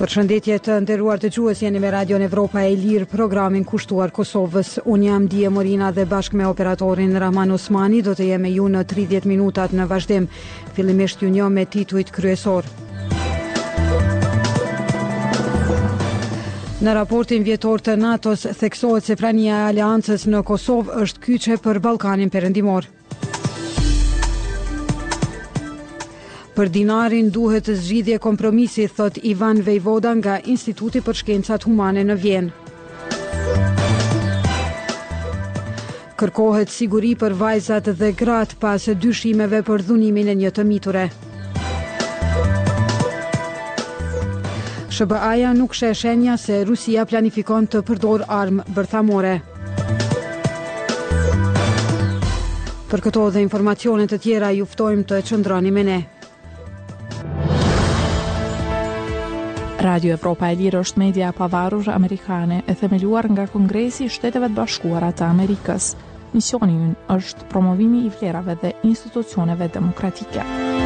Përshëndetje të nderuar dëgjues, jeni me Radion Evropa e Lirë, programin kushtuar Kosovës. Unë jam Dije Morina dhe bashkë me operatorin Rahman Osmani do të jemi ju në 30 minutat në vazhdim. Fillimisht ju njoh me titujt kryesor. Në raportin vjetor të NATO-s theksohet se prania e aleancës në Kosovë është kyçe për Ballkanin Perëndimor. Për dinarin duhet zgjidhje kompromisi, thot Ivan Vejvoda nga Instituti për Shkencat Humane në Vjenë. Kërkohet siguri për vajzat dhe gratë pas dyshimeve për dhunimin e një të miture. SBA-ja nuk sheh shenja se Rusia planifikon të përdor armë bërthamore. Për këto dhe informacione të tjera ju ftojmë të qëndroni me ne. Radio Evropa e Lirë është media pavarur amerikane e themeluar nga Kongresi i Shteteve të Bashkuara të Amerikës. Misioni i ynë është promovimi i vlerave dhe institucioneve demokratike.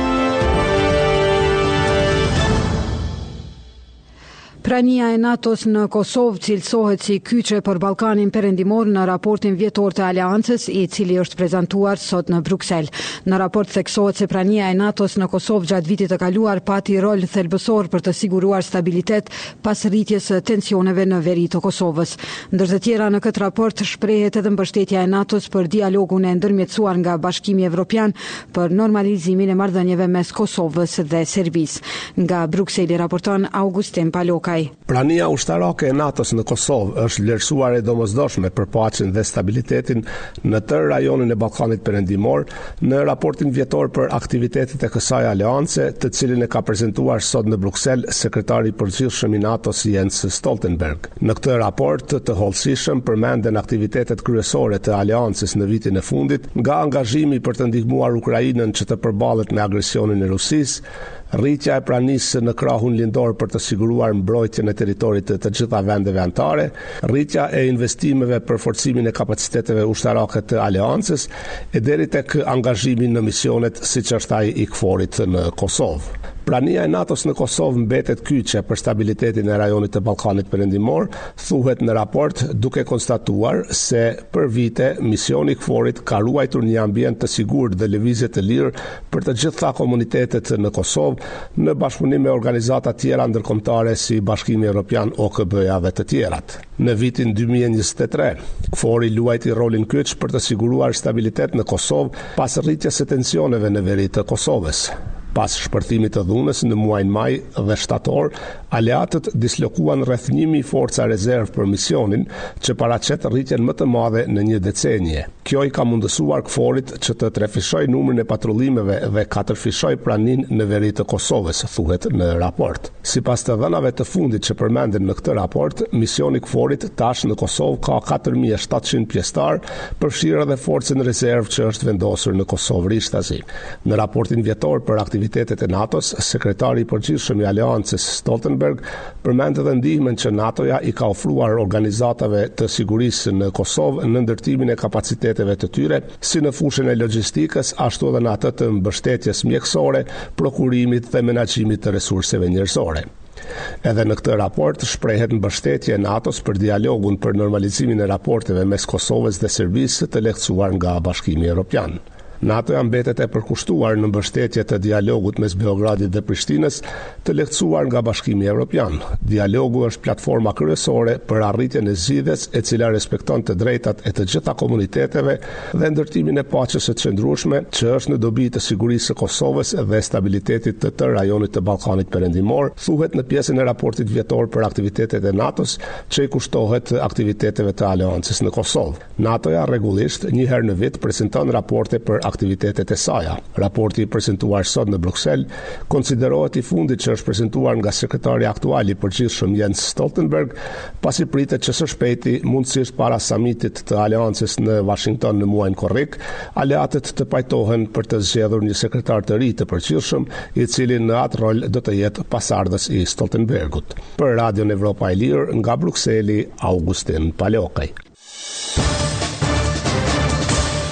Prania e NATO-s në Kosovë cilësohet si kyçe për Ballkanin Perëndimor në raportin vjetor të Aleancës, i cili është prezantuar sot në Bruksel. Në raport theksohet se prania e NATO-s në Kosovë gjatë vitit të kaluar pati rol thelbësor për të siguruar stabilitet pas rritjes së tensioneve në veri të Kosovës. Ndër të tjera, në këtë raport shprehet edhe mbështetja e NATO-s për dialogun e ndërmjetësuar nga Bashkimi Evropian për normalizimin e marrëdhënieve mes Kosovës dhe Serbisë. Nga Brukseli raporton Augustin Palokaj. Prania ushtarake e NATO-s në Kosovë është vlerësuar e domosdoshme për paqen dhe stabilitetin në tërë rajonin e Ballkanit Perëndimor në raportin vjetor për aktivitetet e kësaj aleance, të cilin e ka prezantuar sot në Bruksel sekretari i përgjithshëm i NATO-s Jens Stoltenberg. Në këtë raport të hollësishëm përmenden aktivitetet kryesore të aleancës në vitin e fundit, nga angazhimi për të ndihmuar Ukrainën që të përballet me agresionin e Rusisë, rritja e pranisë në krahun lindor për të siguruar mbrojtjen e territorit të gjitha vendeve anëtare, rritja e investimeve për forcimin e kapaciteteve ushtarake të aleancës e deri tek angazhimi në misionet siç është ai i KFOR-it në Kosovë. Prania e NATO-s në Kosovë mbetet kyçe për stabilitetin e rajonit të Ballkanit Perëndimor, thuhet në raport, duke konstatuar se për vite misioni i KFOR-it ka ruajtur një ambient të sigurt dhe lëvizje të lirë për të gjitha komunitetet në Kosovë, në bashkëpunim me organizata tjera ndërkombëtare si Bashkimi Evropian, OKB-ja dhe të tjerat. Në vitin 2023, KFOR-i luajti rolin kyç për të siguruar stabilitet në Kosovë pas rritjes së tensioneve në veri të Kosovës. Pas shpërthimit të dhunës në muajin maj dhe shtator, aleatët dislokuan rreth 1000 forca rezervë për misionin, që paraqet rritjen më të madhe në një decenije. Kjo i ka mundësuar KFOR-it që të trefishojë numrin e patrullimeve dhe katërfishojë praninë në veri të Kosovës, thuhet në raport. Sipas të dhënave të fundit që përmenden në këtë raport, misioni i KFOR-it tash në Kosovë ka 4700 pjesëtar, përfshirë edhe forcën rezervë që është vendosur në Kosovë Rishtasi. Në raportin vjetor për aktivitetet e NATO-s, sekretari i përgjithshëm i Aleancës Stoltenberg përmend edhe ndihmën që NATO-ja i ka ofruar organizatave të sigurisë në Kosovë në ndërtimin e kapaciteteve të tyre, si në fushën e logjistikës, ashtu edhe në atë të mbështetjes mjekësore, prokurimit dhe menaxhimit të resurseve njerëzore. Edhe në këtë raport shprehet mbështetje e NATO-s për dialogun për normalizimin e raporteve mes Kosovës dhe Serbisë të lehtësuar nga Bashkimi Evropian. NATO-ja mbetet e përkushtuar në mbështetje të dialogut mes Beogradit dhe Prishtinës, të lehtësuar nga Bashkimi Evropian. Dialogu është platforma kryesore për arritjen e zgjidhjes e cila respekton të drejtat e të gjitha komuniteteve dhe ndërtimin e paqes së qëndrueshme, që është në dobi të sigurisë së Kosovës dhe stabilitetit të tërë rajonit të Ballkanit Perëndimor, thuhet në pjesën e raportit vjetor për aktivitetet e NATO-s, që i kushtohet aktiviteteve të aleancës në Kosovë. NATO-ja rregullisht një herë në vit prezanton raporte për aktivitetet e saja. Raporti i prezantuar sot në Bruksel konsiderohet i fundit që është prezantuar nga sekretari aktual i përgjithshëm Jens Stoltenberg, pasi pritet që së shpejti, mundësisht para samitit të aleancës në Washington në muajin korrik, aleatët të pajtohen për të zgjedhur një sekretar të ri të përgjithshëm, i cili në atë rol do të jetë pasardhës i Stoltenbergut. Për Radion Evropa e Lirë, nga Brukseli, Augustin Palokaj.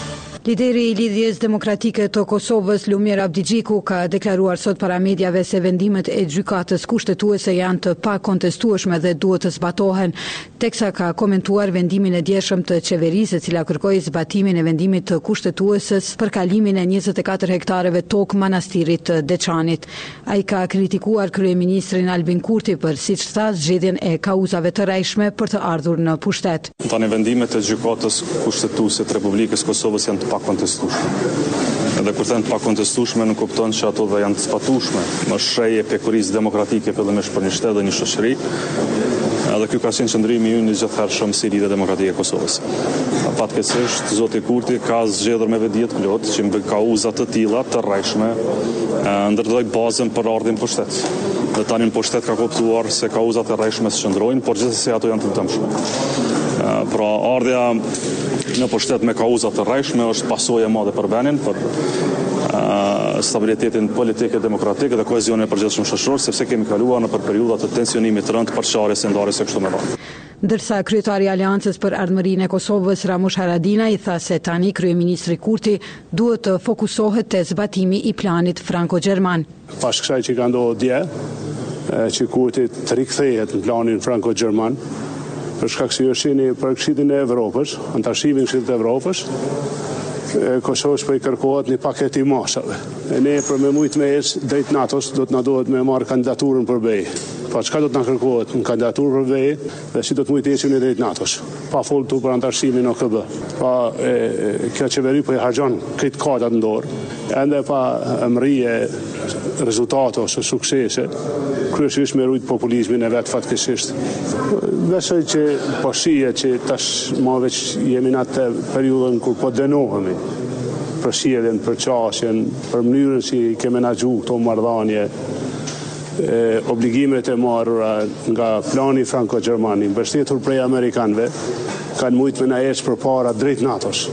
Lideri I Lidhjes Demokratike të Kosovës, Lumir Abdigjiku, ka deklaruar sot para mediave se vendimet e gjykatës kushtetuese janë të pakontestueshme dhe duhet të zbatohen, teksa ka komentuar vendimin e djeshëm të qeverisë, e cila kërkoi zbatimin e vendimit të kushtetuesës për kalimin e 24 hektareve tokë manastirit të Deçanit. Ai ka kritikuar kryeministrin Albin Kurti për, siç tha, zgjedhjen e kauzave të rrejshme për të ardhur në pushtet. Tani vendimet e gjykatës kushtetuese të Republikës Kosovës janë të pakontestueshme. Edhe kur thënë të pakontestueshme nuk kupton që ato dhe janë të zbatueshme. Më shprehje pekurisë demokratike fillimisht për një shtet dhe një shoqëri. Edhe ky ka qenë qëndrimi ynë I gjithhershëm si Lidhja Demokratike e Kosovës. Fatkeqësisht zoti Kurti ka zgjedhur me vetdijet plot që mbi kauza të tilla të rrejshme ndërtoi bazën për ardhin pushtet. Dhe tani në pushtet ka kuptuar se kauzat e rrejshme shndrojnë, por gjithsesi ato janë të dëmshme. Pra ardha në pushtet me kauza të rrejshme është pasojë e madhe për vendin, për stabilitetin politik e demokratik dhe kohezionin e përgjithshëm shoqëror, sepse kemi kaluar në periudha të tensionimit të rënd, përçarjes e ndarjes së kështu me radhë. Ndërsa kryetari I Aleancës për Ardhmërinë e Kosovës, Ramush Haradinaj, tha se tani kryeministri Kurti duhet të fokusohet te zbatimi I planit franko-gjerman. Pas kësaj që ka ndodhur dje, që Kurti të rikthehet në planin franko-gjerman, për shkak se është në Këshillin e Evropës, antarësimin e Këshillit të Evropës, Kosovës po I kërkohet një paketë I masave. E ne për me mujt me ecë drejt NATO-s do të na duhet me marrë kandidaturën për BE. Pa çka do të na kërkohet në kandidaturë për BE dhe si do të mujt ecim drejt NATO-s. Pa folur për antarësimin OKB. Pa kjo qeveri po I harxhon këtë kadat në dorë. Ende pa mrije rezultate ose suksese, kryesisht me rujt populizmin e vetë fatkeqësisht. Besoj që po shihet që tash më veç jemi në atë periudhën kur po dënohemi për sjelljen, për çështjen, për mënyrën si kemi menaxhuar këto marrëdhënie, obligimet e marrura nga plani franko-gjerman, mbështetur prej amerikanëve, kanë mujt me na ecë përpara drejt NATO-s.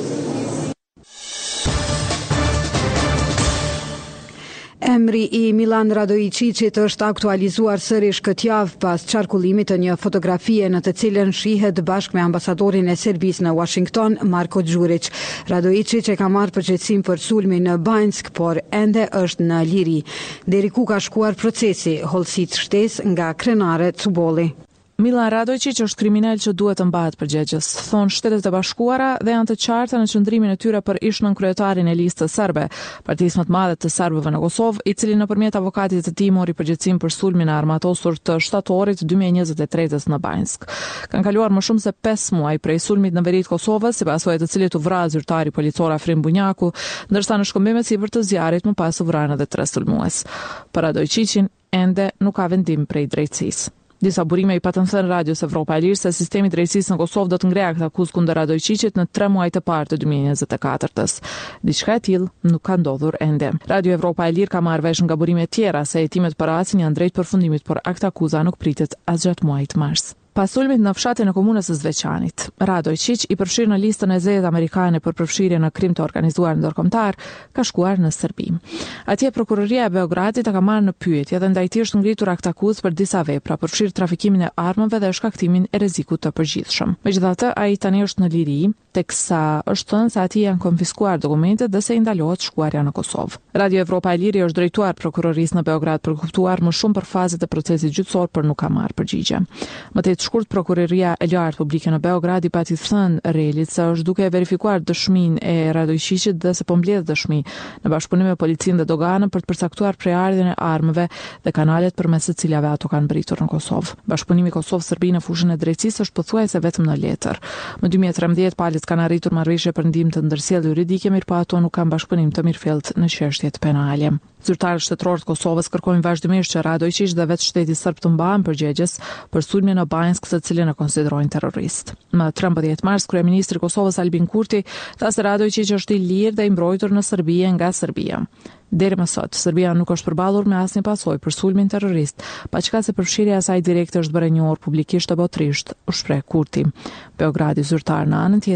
Emri I Milan Radojicicit është aktualizuar sërish këtë javë pas qarkullimit të një fotografie në të cilën shihet bashkë me ambasadorin e Serbisë në Washington, Marko Đurić. Radojicic e ka marrë përgjegjësim për sulmin në Banjsk, por ende është në liri. Deri ku ka shkuar procesi, hollësit shtesë nga krenare Cubolli. Milan Radojcic është kriminal që duhet të mbahet përgjegjës, thonë Shtetet e Bashkuara dhe janë të qarta në qëndrimin e tyre për ish-nën kryetarin e listës serbe, partisë më të madhe të serbëve në Kosovë, I cili nëpërmjet avokatit të tij mori përgjegjësim për sulmin e armatosur të shtatorit 2023 në Banjsk. Kanë kaluar më shumë se 5 muaj prej sulmit në veri të Kosovës, si pasojë të cilit u vra zyrtari policor Afrim Bunjaku, ndërsa në shkëmbimet sipër të zjarrit më pas u vranë edhe 3 sulmues. Për Radojcicin ende nuk ka vendim prej drejtësisë. Disa burime I patën thënë Radios Evropa e Lirë se sistemi I drejtësisë në Kosovë do të ngreja këtë akuzë kundër Radojcicit në 3 muajt e parë të 2024-s. Diçka e tillë nuk ka ndodhur ende. Radio Evropa e Lirë ka marrë vesh nga burime tjera se hetimet për racin janë drejt përfundimit, por akt akuza nuk pritet as gjatë muajit mars. Pas sulmit në fshatin e komunës së Zveçanit, Radojcic I përfshirë në listën e zgjedhjeve amerikane për përfshirje në krim të organizuar ndërkombëtar, ka shkuar në Serbi. Atje prokuroria e Beogradit e ka marrë në pyetje dhe ndaj tij është ngritur akt akuzë për disa vepra, përfshirë trafikimin e armëve dhe shkaktimin e rrezikut të përgjithshëm. Megjithatë, ai tani është në liri, teksa është thënë se atij janë konfiskuar dokumentet dhe se I ndalohet shkuarja në Kosovë. Radio Evropa e Liri është drejtuar prokurorisë në Beograd për kuptuar më shumë për fazat e procesit gjyqësor, por nuk ka marrë përgjigje. Më tej shkurt prokuroria e lartë publike në Beograd I pati thënë Relit se është duke verifikuar dëshminë e Radojcicit dhe se po mbledh dëshmi në bashkëpunim me policinë dhe doganën për të përcaktuar prejardhjen e armëve dhe kanalet përmes të cilave ato kanë mbritur në Kosovë. Bashkëpunimi Kosovë-Serbi në fushën e drejtësisë është pothuajse vetëm në letër. Më 2013 palët kanë arritur marrëveshje për ndihmë të ndërsjellë juridike, mirë po ato nuk kanë bashkëpunim të mirëfillt në çështjet penale. Zyrtarët shtetëror të Kosovës kërkojnë vazhdimisht që Radojcic dhe vetë shteti serb të mbahen përgjegjës për sulmin në Banjsk, të cilin e konsiderojnë terrorist. Më 13 mars, kryeministri I Kosovës Albin Kurti tha se Radojcic është I lirë dhe I mbrojtur në Serbi nga Serbia. Deri më sot, Serbia nuk është përballur me asnjë pasojë për sulmin terrorist, paçka se përfshirja e saj direkte është bërë e njohur publikisht e botërisht, u shpreh Kurti. Beogradi zyrtar në anën tjetër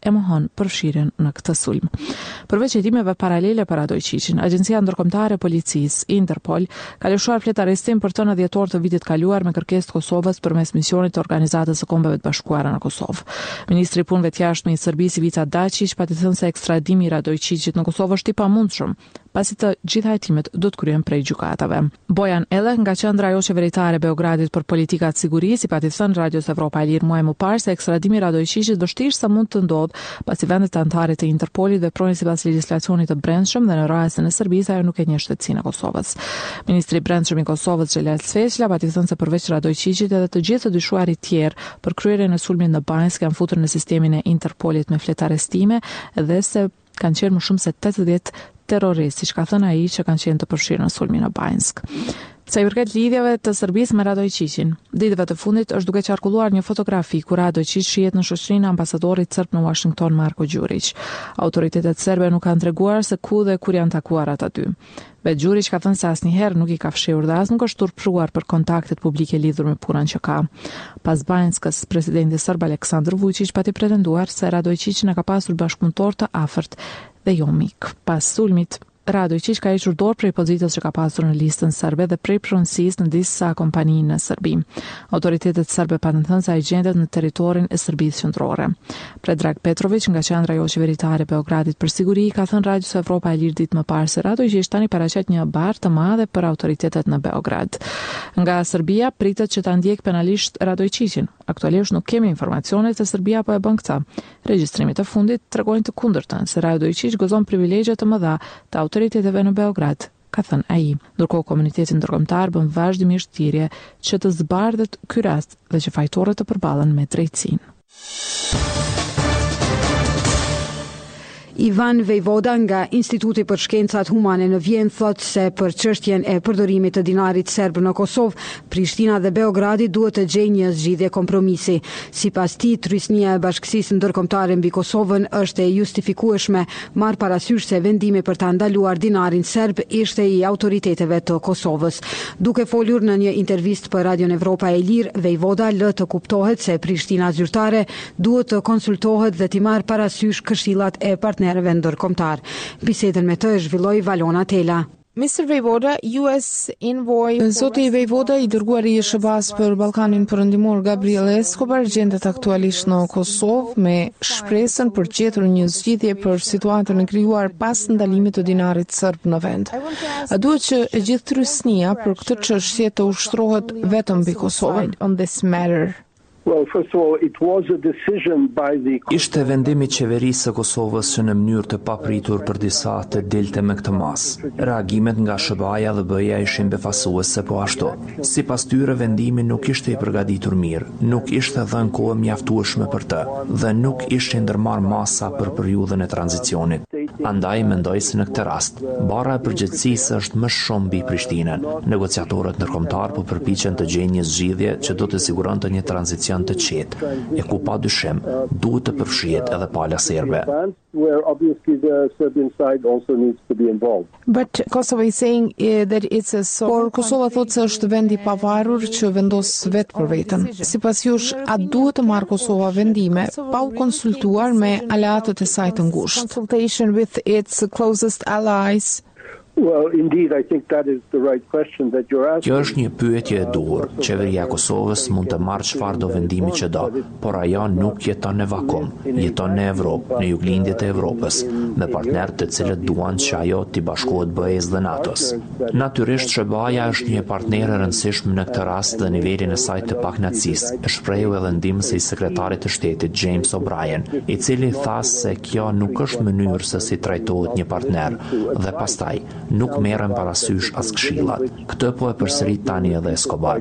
e mohon përfshirjen në këtë sulm. Përveç hetimeve paralele për Radojqiqin, Agjencia Ndërkombëtare e Policisë, Interpol, ka lëshuar flet arrestim për të 9 dhjetor të vitit kaluar me kërkesë të Kosovës përmes misionit të Organizatës së Kombeve të Bashkuara në Kosovë. Ministri i Punëve të Jashtme i Serbisë Ivica Dačić pati thënë se ekstradimi i Radojqiqit në Kosovë është i pamundshëm, pasi të gjitha hetimet do të kryhen prej gjykatave. Bojan Ele, nga Qendra ajo qeveritare e Beogradit për politikat sigurisë, pati thënë Radios Evropa e Lirë muaj më parë se ekstradimi i Radojqiqit vështirë sa mund të ndodhë, pasi vendet anëtare të Interpolit veprojnë sipas legjislacionit të brendshëm dhe në rastin e Serbisë ajo nuk e njeh shtetësinë e Kosovës. Ministri i Brendshëm i Kosovës Xhelal Sveçla pati thënë se përveç Radojqiqit edhe të gjithë të dyshuarit tjerë për kryerjen e sulmit në Banjsk janë futur në sistemin e Interpolit me flet arrestime dhe se kanë qenë më shumë se 80 terroristë, siç ka thënë ai, që kanë qenë të përfshirë në sulmin në Banjsk. Sa i përket lidhjeve të Serbisë me Radojqiqin, ditëve të fundit është duke qarkulluar një fotografi ku Radojqiq shihet në shoqërinë e ambasadorit serb në Washington Marko Đurić. Autoritetet serbe nuk kanë treguar se ku dhe kur janë takuar ata dy. Vetë Đurić ka thënë se asnjëherë nuk i ka fshehur dhe as nuk është turpruar për kontaktet publike lidhur me punën që ka. Pas Banjskës, presidenti serb Aleksandar Vučić pati pretenduar se Radojqiq ka pasur bashkëpunëtor të afërt dhe jo mik. Pas sulmit, Radojqiq ka hequr dorë prej pozitës që ka pasur në listën serbe dhe prej pronësisë në disa kompani në Serbi. Autoritetet serbe patën thënë se ai gjendet në territorin e Serbisë qendrore. Predrag Petrović nga Qendra ajo qeveritare e Beogradit për siguri ka thënë Radios Evropa e Lirë ditë më parë se Radojqiq tani paraqet një barë të madhe për autoritetet në Beograd. Nga Serbia pritet që ta ndjek penalisht Radojqiqin. Aktualisht nuk kemi informacione se Serbia po e bën këtë. Regjistrimet e fundit tregojnë të kundërtën, se Radojqiq gëzon privilegje të mëdha të autoriteteve në Beograd, ka thënë ai. Ndërkohë komuniteti ndërkombëtar bën vazhdimisht thirrje që të zbardhet ky rast dhe që fajtorët të përballen me drejtësinë. Ivan Vejvoda nga Instituti për Shkencat Humane në Vjenë thot se për çështjen e përdorimit të dinarit serb në Kosovë, Prishtina dhe Beogradi duhet të gjejnë një zgjidhje kompromisi. Sipas tij, trysnia e bashkësisë ndërkombëtare mbi Kosovën është e justifikueshme, marr parasysh se vendimi për ta ndaluar dinarin serb ishte i autoriteteve të Kosovës. Duke folur në një intervistë për Radion Evropa e Lirë, Vejvoda lë të kuptohet se Prishtina zyrtare duhet të konsultohet dhe t'i marrë parasysh këshillat e partnerëve ndërkombëtar. Bisedën me të e zhvilloi Valona Tela. Mr. Vejvoda, US envoy... Zoti Vejvoda, i dërguari i SBA-s për Ballkanin Perëndimor Gabriel Escobar gjendet aktualisht në Kosovë me shpresën për gjetur një zgjidhje për situatën e krijuar pas ndalimit të dinarit serb në vend. A duhet që e gjithë trysnia për këtë çështje të ushtrohet vetëm mbi Kosovën on this matter? Well, first of all, it was a decision by the... Ishte vendimi i qeverisë së Kosovës që në mënyrë të papritur për disa të dilte me këtë mas. Reagimet nga SBA-ja dhe BE-ja ishin befasuese po ashtu. Sipas tyre vendimi nuk ishte i përgatitur mirë, nuk ishte dhënë kohë mjaftueshme për të dhe nuk ishin ndërmarrë masa për periudhën e tranzicionit. Andaj mendoj se në këtë rast, barra e përgjegjësisë është më shumë mbi Prishtinën. Negociatorët ndërkombëtar po përpiqen të gjejnë një zgjidhje që do të siguronte një tranzicion të qetë, e ku pa dyshim duhet të përfshihet edhe pala serbe. But Kosovo is saying that it's a Por Kosova thotë se është vend i pavarur që vendos vetë për veten. Sipas jush, a duhet të marrë Kosova vendime pa u konsultuar me aleatët e saj të ngushtë? Consultation with its closest allies. Well, indeed, I think that is the right question that you're asking. Kjo është një pyetje e duhur. Qeveria e Kosovës mund të marrë çfarë do vendimi që do, por ajo nuk jeton në vakum. Jeton në Evropë, në juglindjet e Evropës, me partnerë të cilët duan që ajo të bashkohet BE-s dhe NATO-s. Natyrisht SBA-ja është një partner e rëndësishëm në këtë rast dhe nivelin e saj të pakënaqësisë. E shprehu edhe ndihmësi i sekretarit të shtetit James O'Brien, i cili tha se kjo nuk është mënyrë se si trajtohet një partner dhe pastaj nuk merren parasysh as këshillat. Këtë po e përsërit tani edhe Escobar.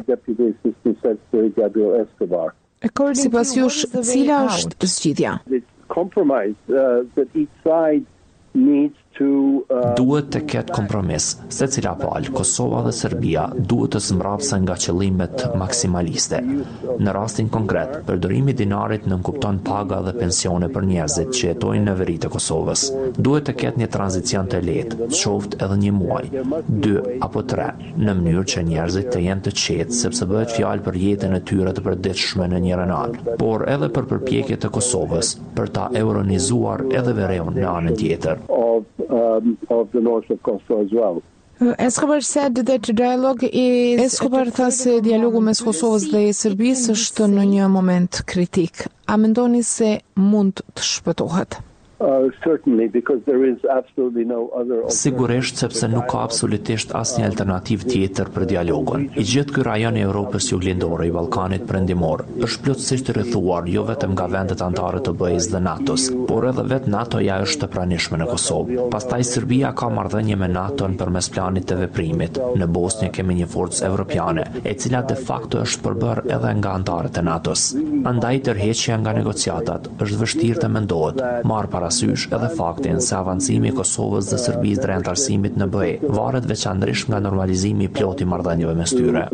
Sipas jush, cila është zgjidhja? Compromise that each side needs Duhet të ketë kompromis, se cila palë, Kosova dhe Serbia duhet të smbrapsen nga qëllimet maksimaliste. Në rastin konkret, përdorimi i dinarit nënkupton paga dhe pensione për njerëzit që jetojnë në veri të Kosovës. Duhet të ketë një tranzicion të lehtë, qoftë edhe 1 muaj, 2 apo 3, në mënyrë që njerëzit të jenë të qetë, sepse bëhet fjalë për jetën e tyre të përditshme në një anë, por edhe për përpjekjet e Kosovës për ta euronizuar edhe Vereun në anën tjetër. Of the north of Kosovo as well. Escobar said that dialogue is... Escobar tha se dialogu mes Kosovës dhe Serbisë është në një moment kritik. A mendoni se mund të shpëtohet? Certainly, because there is absolutely no other Sigurisht, sepse nuk ka absolutisht asnjë alternativë tjetër për dialogun. I gjithë ky rajon i Evropës juglindore, i Ballkanit Perëndimor, është plotësisht rrethuar jo vetëm nga vendet anëtare të BE-s dhe NATO-s, por edhe vetë NATO-ja është e pranishme në Kosovë. Pastaj Serbia ka marrëdhënie me NATO-n përmes planit të veprimit. Në Bosnjë kemi një forcë evropiane, e cila de facto është përbërë edhe nga anëtarët e NATO-s. Andaj tërheqja nga negociatat është vështirë të mendohet, marr parasysh edhe faktin se avancimi i Kosovës dhe Serbisë drejt antarësimit në BE varet veçanërisht nga normalizimi i plotë i marrëdhënieve mes tyre.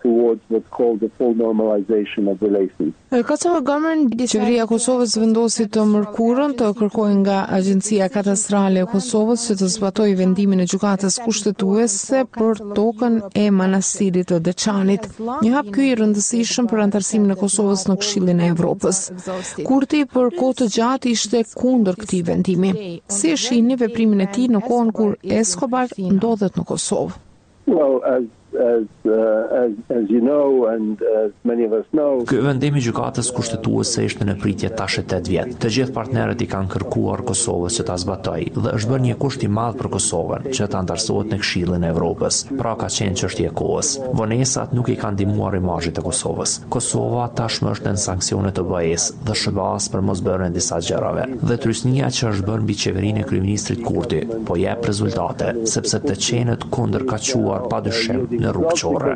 Qeveria e Kosovës vendosi të mërkurën të kërkojë nga Agjencia Katastrale e Kosovës që të zbatojë vendimin e gjykatës kushtetuese për tokën e manastirit të Deçanit. Një hap ky i rëndësishëm për antarësimin e Kosovës në Këshillin e Evropës. Kurti për kohë të gjatë ishte kundër këtij vendimi. Si e shihni veprimin e tij në kohën kur Escobar ndodhet në Kosovë? Well, as you know and as many of us know. Ky vendim i gjykatës kushtetuese ishte në pritje tash 8 vjet. Të gjithë partnerët i kanë kërkuar Kosovës që ta zbatojë dhe është bërë një kusht i madh për Kosovën që të antarësohet në Këshillin e Evropës. Pra ka qenë çështje e kohës. Vonesat nuk i kanë ndihmuar imazhit të Kosovës. Kosova tashmë është në sanksione të BE-s dhe shëbas për mosbërjen e disa gjërave. Dhe trysnia që është bërë mbi qeverinë e kryeministrit Kurti po jep rezultate, sepse të qenët kundërkaqësuar padyshim në rrugë qorre.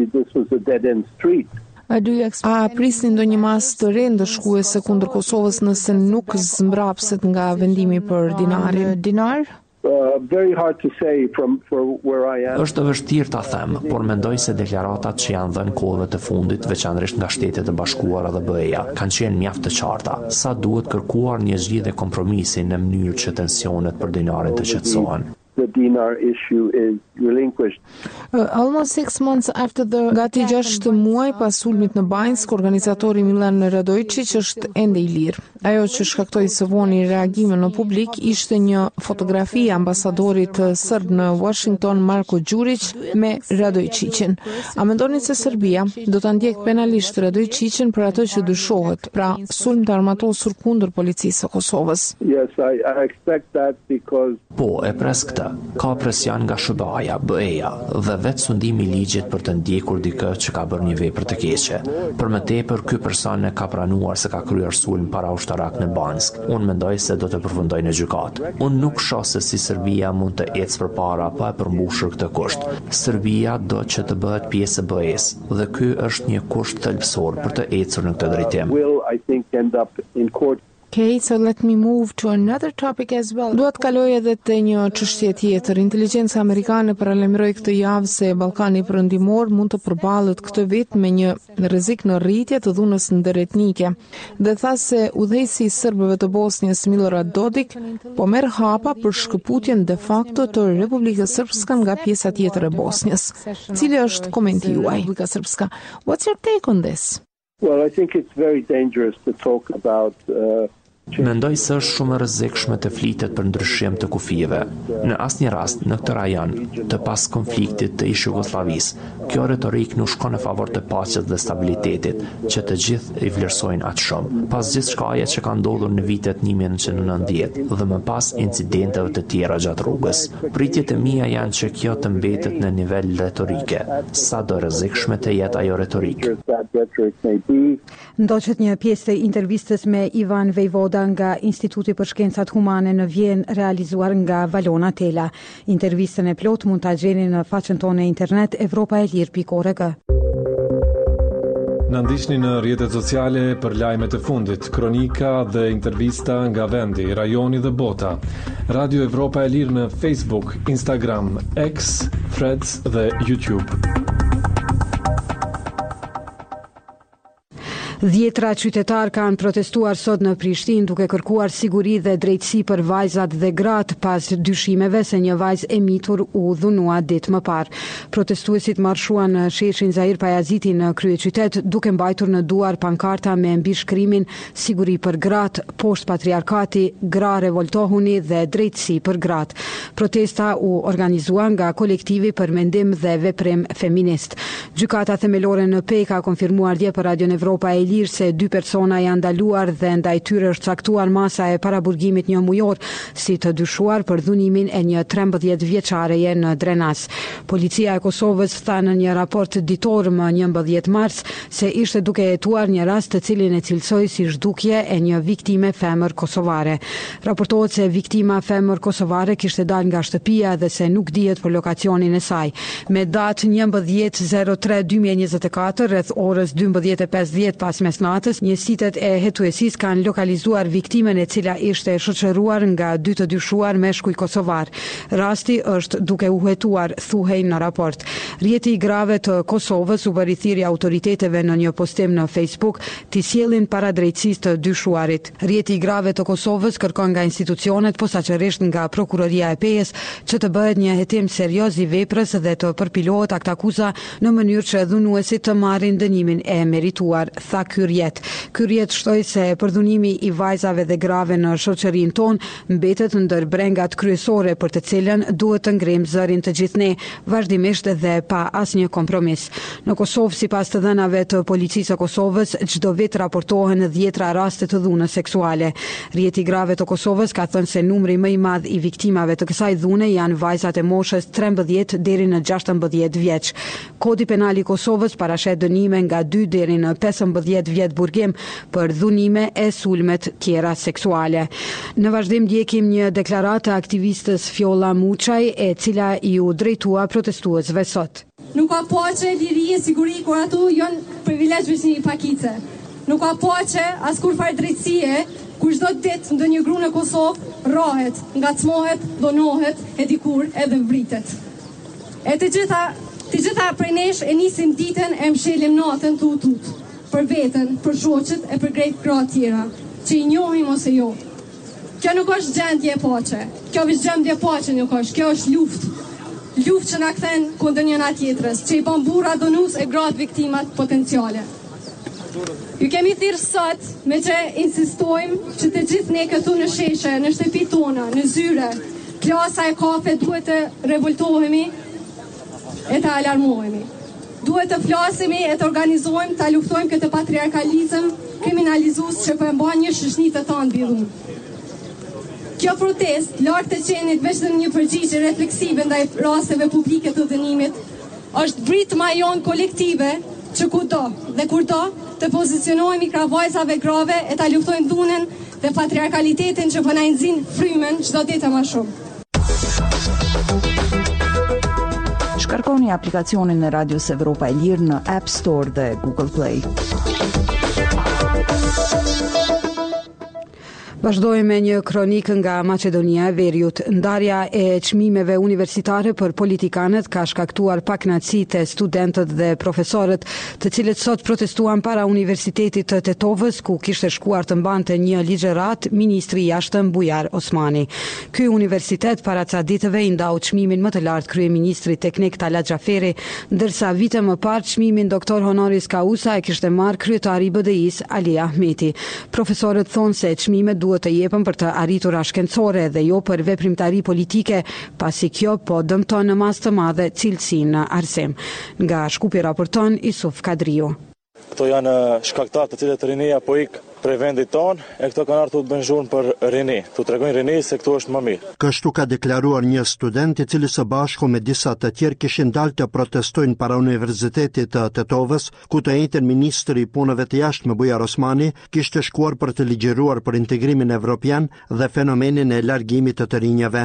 A prisni ndonjë masë të re ndëshkuese kundër Kosovës nëse nuk zmbrapset nga vendimi për dinar? Very hard to say for where I am. Është vështirë ta them, por mendoj se deklaratat që janë dhënë kohëve të fundit, veçanërisht nga Shtetet e Bashkuara dhe BE-ja, kanë qenë mjaft të qarta. Sa duhet kërkuar një zgjidhje kompromisi në mënyrë që tensionet për dinarin të qetësohen. The dinar issue is relinquished. Almost 6 months after Gati 6 muaj pas sulmit në Banjsk, organizatori Milan Radojičić është ende i lirë. Ajo që shkaktoi së voni reagime në publik ishte një fotografi e ambasadorit serb në Washington, Marko Đurić, me Radojičićin. A mendoni se Serbia do ta ndjek penalisht Radojičićin për atë që dyshohet, pra sulm të armatosur kundër policisë së Kosovës? Yes, I expect that because Po, e pres këtë. Ka presion nga SBA-ja, BE-ja dhe vetë sundimi i ligjit për të ndjekur dikë që ka bërë një vepër të keqe. Për më tepër, ky person e ka pranuar se ka kryer sulm para ushtarak në Banjsk. Unë mendoj se do të përfundoj në gjykatë. Unë nuk shoh se si Serbia mund të ecë përpara pa e përmbushur këtë kusht. Serbia do që të bëhet pjesë e BE-s dhe ky është një kusht thelbësor për të ecur në këtë drejtim. will, I think, end up in court. Okay, so let me move to another topic as well. Dua të kaloj edhe te një çështje tjetër. Inteligjenca amerikane paralajmëroi këtë javë se Ballkani Perëndimor mund të përballet këtë vit me një rrezik në rritje të dhunës ndëretnike. Dhe tha se udhëheqësi i serbëve të Bosnjës Milorad Dodik po merr hapa për shkëputjen de facto të Republikës Srpske nga pjesa tjetër e Bosnjës. Cili është komenti juaj? Republika Srpska. What's your take on this? Well, I think it's very dangerous to talk about Mendoj se është shumë e rrezikshme të flitet për ndryshim të kufive. Në asnjë rast në këtë rajon të pas konfliktit të ish Jugosllavisë, kjo retorik nuk shkon në favor të paqes dhe stabilitetit, që të gjithë i vlerësojnë atë shumë. Pas gjithçkaje që ka ndodhur në vitet 1990 dhe më pas incidenteve të tjera gjatë rrugës, pritjet e mia janë që kjo të mbetet në nivel retorike, sa do rrezikshme të jetë ajo retorik. Ndoqët një pjesë të intervistës me Ivan Vejvoda nga Instituti për Shkencat Humane në Vjenë, realizuar nga Valona Tela. Intervistën e plot mund ta gjeni në faqen tonë e internet evropaelir.org. Na ndiqni në rrjetet sociale për lajmet e fundit, kronika dhe intervista nga vendi, rajoni dhe bota. Radio Evropa e Lirë në Facebook, Instagram, X, Threads dhe YouTube. Dhjetra qytetar kanë protestuar sot në Prishtinë duke kërkuar siguri dhe drejtësi për vajzat dhe gratë pas dyshimeve se një vajzë e mitur u dhunua ditë më parë. Protestuesit marshuan në sheshin Zahir Pajaziti në kryeqytet duke mbajtur në duar pankarta me mbishkrimin siguri për gratë, poshtë patriarkati, gra revoltohuni dhe drejtësi për gratë. Protesta u organizua nga kolektivi për mendim dhe veprim feminist. Gjykata themelore në Pej ka konfirmuar dje për Radion Evropa e Lirë se 2 persona janë ndaluar dhe ndaj tyre është caktuar masa e paraburgimit 1 mujor si të dyshuar për dhunimin e një 13 vjeçareje në Drenas. Policia e Kosovës tha në një raport ditor më 11 mars se ishte duke hetuar një rast të cilin e cilësoi si zhdukje e një viktime femër kosovare. Raportohet se viktima femër kosovare kishte dalë nga shtëpia dhe se nuk dihet për lokacionin e saj. Me datë 11/03/2024 rreth orës 12:50 pas mesnatës, njësitet e hetuesis kanë lokalizuar viktimen e cila ishte shoqëruar nga 2 të dyshuar meshkuj kosovar. Rasti është duke u hetuar, thuhej në raport. Rjeti i grave të Kosovës u bë rithiri autoriteteve në një postim në Facebook t'i sjellin para drejtësisë të dyshuarit. Rjeti i grave të Kosovës kërkon nga institucionet, posaçërisht nga Prokuroria e Pejës, që të bëhet një hetim serioz i veprës dhe të përpilohet aktakuza në mënyrë që dhunuesit të marrin dënimin e merituar, tha Kyrjet. Kyrjet shtoi se përdhunimi i vajzave dhe grave në shoqërinë tonë mbetet ndër brengat kryesore për të cilën duhet të ngrem zërin të gjithë ne, vazhdimisht dhe pa asnjë kompromis. Në Kosovë, sipas të dhënave të policisë së Kosovës, çdo vit raportohen 10 raste të dhunës seksuale. Rjeti i grave të Kosovës ka thënë se numri më i madh i viktimave të kësaj dhune janë vajzat e moshës 13 deri në 16 vjeç. Kodi penal i Kosovës parashet dënime nga 2 deri në 15 vjet burgim për dhunime e sulmet tjera seksuale. Në vazhdim ndjekim një deklaratë aktivistës Fjolla Muçaj, e cila i u drejtua protestuesve sot. Nuk ka paqe, liri e siguri kur ato janë privilegj veç një pakice. Nuk ka paqe as kur fare drejtësie kur çdo ditë ndonjë grua në Kosovë rrohet, ngacmohet, donohet e dikur edhe vritet. E të gjitha prej nesh e nisim ditën e mshelim natën tutut. Për veten, për shoqet e për grejt gratë tjera, që i njohim ose jo. Kjo nuk është gjendje e paqe, kjo është gjendje e paqe nuk është, kjo është luftë. Luftë që na kthen kundër njëra tjetrës, që i bën burra dënues e gratë viktimat potenciale. Ju kemi thirrë sot me që insistojmë që të gjithë ne këtu në sheshe, në shtëpitë tona, në zyre, klasa e kafe duhet të revoltohemi e të alarmohemi. Duhet të flasemi e të organizohemi, të luftojmë këtë patriarkalizëm kriminalizues që po e mban një shoqëni të tanë birun. Kjo protest, larg të qenit vetëm një përgjigje refleksive ndaj rasteve publike të dënimit, është britma jon kolektive që kudo dhe kurdo të pozicionohemi krah vajzave grave e ta luftojmë dhunën dhe patriarkalitetin që po na nxin frymën çdo ditë më shumë. Shkarkoni aplikacionin e Radios Evropa e Lirë në App Store dhe Google Play. Vazhdojmë me një kronik nga Maqedonia e Veriut. Ndarja e çmimeve universitare për politikanët ka shkaktuar pakënaqësi te studentët dhe profesorët, të cilët sot protestuan para Universitetit të Tetovës, ku kishte shkuar të mbante një ligjërat ministri i jashtëm Bujar Osmani. Ky universitet para ca ditëve i ndau çmimin më të lartë kryeministrit teknik Talat Xhaferi, ndërsa vite më parë çmimin doktor honoris causa e kishte marrë kryetari i BDI-s Ali Ahmeti. Profesorët thonë se çmimet duhet të jepen për të arritura shkencore dhe jo për veprimtari politike, pasi kjo po dëmton në masë të madhe cilësinë në arsim. Nga Shkupi raporton Isuf Kadriu. Këto janë shkaktarë të cilët rinia po ik prej vendit tonë, e këto kanë ardhur të bëjnë zhurmë për rini, të tregojnë rini se këtu është më mirë. Kështu ka deklaruar një student i cili së bashku me disa të tjerë kishin dalë të protestojnë para Universitetit të Tetovës, ku të njëjtën ministri i punëve të jashtme Bujar Osmani kishte shkuar për të ligjëruar për integrimin evropian dhe fenomenin e largimit të rinjave.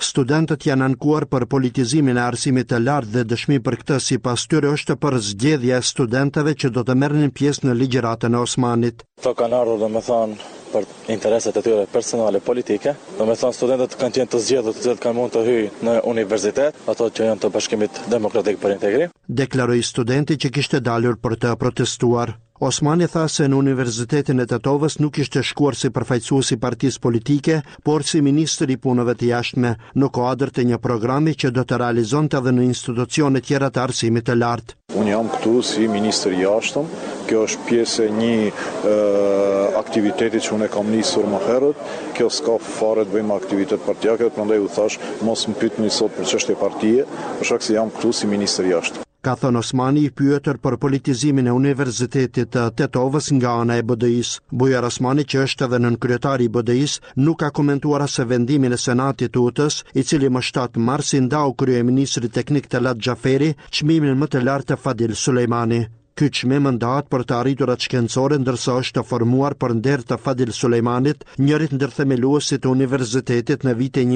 Studentët janë ankuar për politizimin e arsimit të lartë dhe dëshmi për këtë sipas tyre është për zgjedhja e studentëve që do të merrnin pjesë në ligjëratën e Osmanit. Këto kanë ardhur domethënë për interesat e tyre personale politike. Domethënë studentët kanë qenë të zgjedhur të cilët kanë mund të hyjnë në universitet, ato që janë të Bashkimit Demokratik për Integrim. Deklaroi studenti që kishte dalur për të protestuar. Osmani tha se në Universitetin e Tetovës nuk ishte shkuar si përfaqësues i partisë politike, por si ministër i punëve të jashtme në kuadër të një programi që do të realizonte edhe në institucione tjera të arsimit të lartë. Unë jam këtu si ministër i jashtëm. Kjo është pjesë e një aktiviteti që unë e kam nisur më herët. Kjo s'ka fare të bëjmë aktivitet partijake, prandaj u thash mos më pyetni sot për çështje partije, për shkak se jam këtu si ministër i jashtëm. Ka thënë Osmani, i pyetur për politizimin e Universitetit të Tetovës nga ana e BDI-s. Bujar Osmani, që është edhe nënkryetari i BDI-s, nuk ka komentuar as vendimin e Senatit të UT-s, i cili më 7 mars i ndau kryeministrit teknik Talat Xhaferi çmimin më të lartë të Fadil Sulejmani. Ky çmim ndahet për të arriturat shkencore, ndërsa është formuar për nder të Fadil Sulejmanit, njërit ndër themeluesit të universitetit në vitin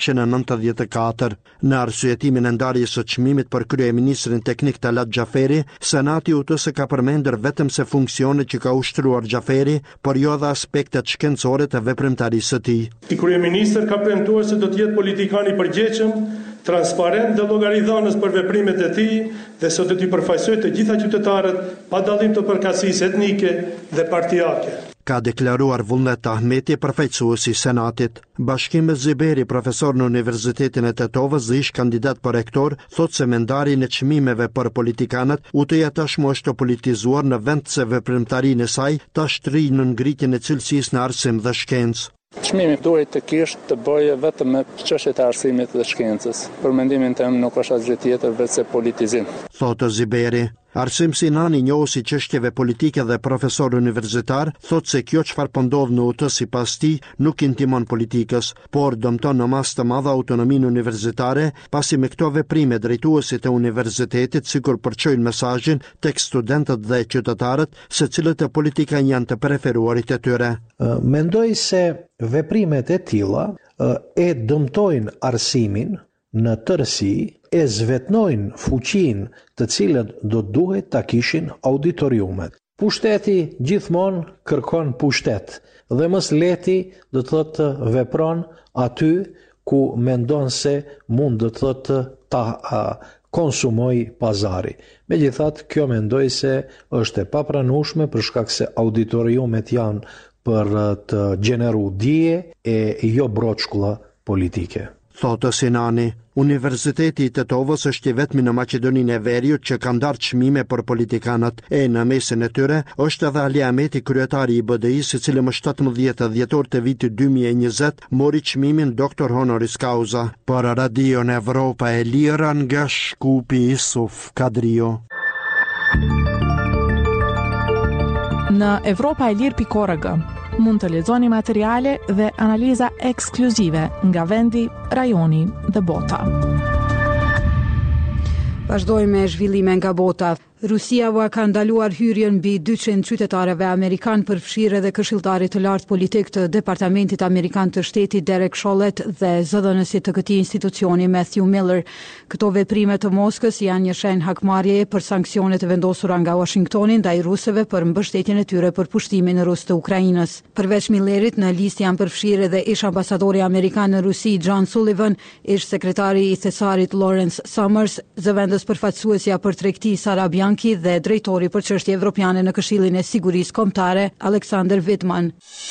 1994. Në arsyetimin e ndarjes së çmimit për kryeministrin teknik Talat Xhaferi, Senati UT-s ka përmendur vetëm se funksionet që ka ushtruar Xhaferi, por jo dhe aspektet shkencore të veprimtarisë së tij. I kryeministër ka premtuar se do të jetë politikan i përgjegjshëm, transparent dhe llogaridhënës për veprimet e tij dhe se do t'i përfaqësojë të gjitha qytetarët pa dallim të përkatësisë etnike dhe partijake. Ka deklaruar Vullnet Ahmeti, përfaqësuesi i Senatit. Bashkim Ziberi, profesor në Universitetin e Tetovës dhe ish kandidat për rektor, thot se me ndarjen e çmimeve për politikanët, UT-ja tashmë është politizuar në vend se veprimtarinë e saj ta shtrinë në ngritjen e cilësisë në arsim dhe shkencë. Çmimi duhet të kishte të bëjë vetëm me çështjet e arsimit dhe shkencës. Për mendimin tim nuk është asgjë tjetër veçse politizim. Thotë Ziberi. Arsim Sinani, njohës i çështjeve politike dhe profesor universitar, thotë se kjo çfarë po ndodh në UT sipas tij nuk i ndihmon politikës, por dëmton në mas të madh autonominë universitare, pasi me këto veprime drejtuesit e universitetit sikur përçojnë mesazhin tek studentët dhe qytetarët se cilët e politika janë të preferuarit e tyre. Mendoj se veprimet e tilla e dëmtojnë arsimin në tërësi, e zvetnojnë fuqinë të cilët do duhet ta kishin auditoriumet. Pushteti gjithmonë kërkon pushtet dhe mos leti do të thotë vepron aty ku mendon se mund do të thotë ta konsumoj pazari. Megjithatë, kjo mendoj se është e papranueshme për shkak se auditoriumet janë për të gjeneruar dije e jo broçkulla politike. Thotë Sinani, Universiteti i Tetovës është i vetmi në Maqedoninë e Veriut që ka ndarë çmime për politikanët e në mesin e tyre është edhe Ali Ahmeti, kryetari i BDI-s, i cili më 17 dhjetor të vitit 2020 mori çmimin doktor honoris causa. Për Radion Evropa e Lira nga Shkupi, Isuf Kadrio. Në europaelir.org mund të lexoni materiale dhe analiza ekskluzive nga vendi, rajoni dhe bota. Vazhdojmë me zhvillime nga bota. Rusia ka ndaluar hyrjen mbi 200 qytetarëve amerikan, përfshirë edhe këshilltarit të lartë politik të Departamentit Amerikan të Shtetit Derek Chollet dhe zëdhënësit të këtij institucioni Matthew Miller. Këto veprime të Moskës janë një shenjë hakmarrjeje për sanksionet e vendosura nga Washingtoni ndaj rusëve për mbështetjen e tyre për pushtimin rus të Ukrainës. Përveç Millerit, në listë janë përfshirë edhe ish ambasadori amerikan në Rusi John Sullivan, ish sekretari i thesarit Lawrence Summers, zëvendës përfaqësuesja për tregti Sara Bianchi dhe drejtori për çështje evropiane në Këshillin e Sigurisë Kombëtare Alexander Wittmann.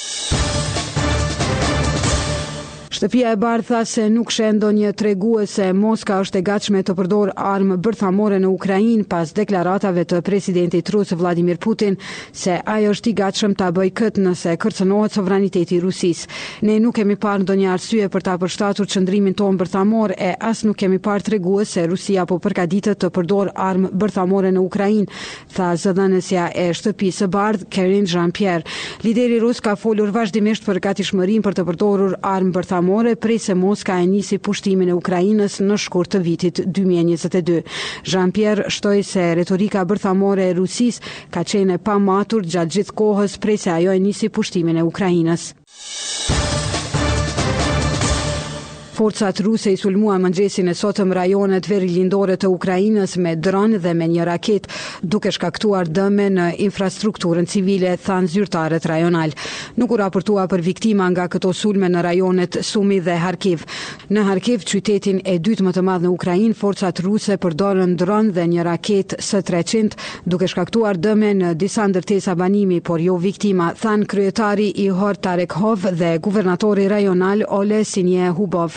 Shtëpia e Bardhë tha se nuk sheh ndonjë tregues se Moska është e gatshme të përdorë armë bërthamore në Ukrainë pas deklaratave të presidentit rus Vladimir Putin se ai është i gatshëm ta bëjë këtë nëse kërcënohet sovraniteti i Rusisë. Ne nuk kemi parë ndonjë arsye për ta përshtatur qëndrimin tonë bërthamor e as nuk kemi parë tregues se Rusia po përgatitet të përdorë armë bërthamore në Ukrainë, tha zëdhënësja e Shtëpisë së Bardhë Karine Jean-Pierre. Lideri rus ka folur vazhdimisht për gatishmërinë për të përdorur armë bërthamore prej se Moska e nisi pushtimin e Ukrainës në shkurt të vitit 2022. Jean-Pierre shtoi se retorika bërthamore e Rusisë ka qenë e pamatur gjatë gjithë kohës prej se ajo e nisi pushtimin e Ukrainës. Forcat ruse I sulmuan mëngjesin e sotëm rajonet verigjindore të Ukrainës me dron dhe me një raket, duke shkaktuar dëme në infrastrukturën civile, thanë zyrtarët rajonal. Nuk u raportua për viktima nga këto sulme në rajonet Sumi dhe Harkiv. Në Harkiv, qytetin e dytë më të madh në Ukrainë, forcat ruse përdorën dron dhe një raket S-300, duke shkaktuar dëme në disa ndërtesa banimi, por jo viktima, thanë kryetari I Hor Tarekhov dhe guvernatori rajonal Ole Sinje Hubov.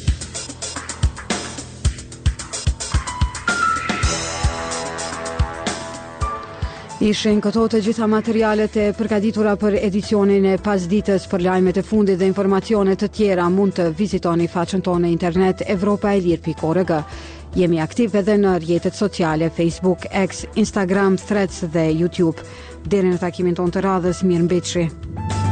Ishin këto të gjitha materialet e përgatitura për edicionin e pasdites. Për lajmet e fundit dhe informacione të tjera mund të vizitoni faqen tonë internet evropaelir.org. Jemi aktiv edhe në rrjetet sociale Facebook, X, Instagram, Threads dhe YouTube. Deri në takimin tonë të radhës, mirëmbëjtje.